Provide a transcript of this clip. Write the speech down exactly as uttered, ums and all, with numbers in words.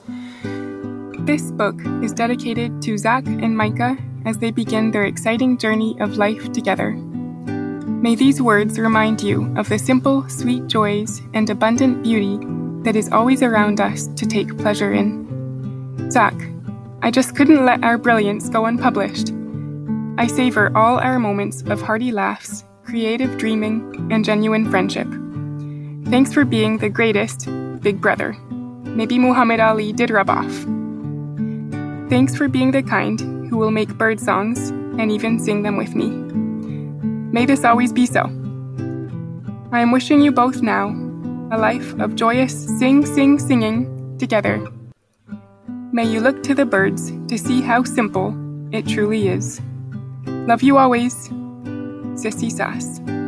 This book is dedicated to Zach and Micah as they begin their exciting journey of life together. May these words remind you of the simple, sweet joys and abundant beauty that is always around us to take pleasure in. Zach, I just couldn't let our brilliance go unpublished. I savor all our moments of hearty laughs, creative dreaming, and genuine friendship. Thanks for being the greatest, Big Brother. Maybe Muhammad Ali did rub off. Thanks for being the kind who will make bird songs and even sing them with me. May this always be so. I am wishing you both now a life of joyous sing, sing, singing together. May you look to the birds to see how simple it truly is. Love you always, Sissy Sass.